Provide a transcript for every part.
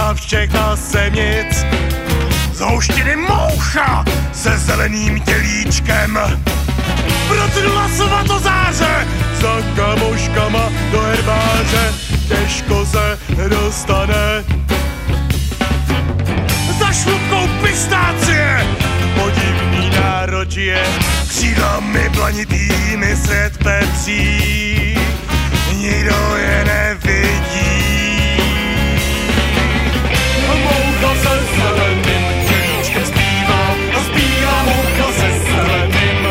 a všechna jsem nic. Z houštiny moucha se zeleným tělíčkem protnula svatozáře za kamoškama do herbáře. Těžko se dostane za šlupkou pistácie. Podivný náročie křídlami planitými svět petří. Nikdo je nevidí. Moucha se zeleným tělíčkem zpívá a zpívá moucha se zeleným.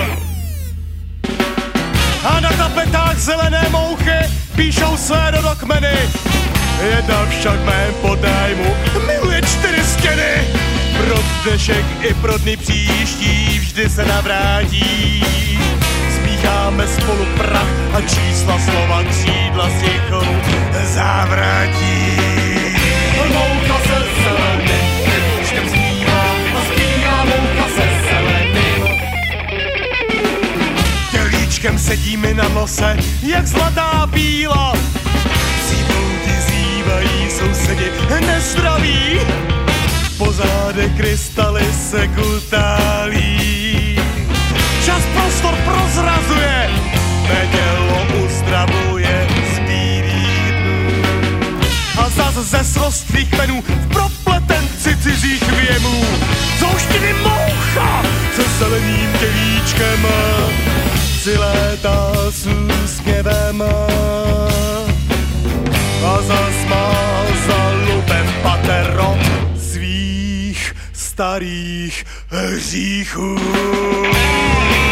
A na tapetách zelené mouchy píšou své rodokmeny. Jedna však mém podajmu miluje 4 stěny. Pro dnešek i pro dny příští vždy se navrátí. Smícháme spolu prach a čísla slova křídla s tichou závrátí. Moucha se zeleným tělíčkem zpívá a zpívá moucha se zeleným. Tělíčkem sedí mi na nose jak zlatá bíla. Cípouti zývají sousedi nezdraví. Pozádek krystaly se kutálí. Čas prostor prozrazuje, mé tělo uzdravuje z bílých dnů. A zas ze srostlých kmenů v propletenci cizích věmů z houštiny moucha se zeleným tělíčkem si létá s úsměvem. A zas má za lubem patero svých starých hříchů.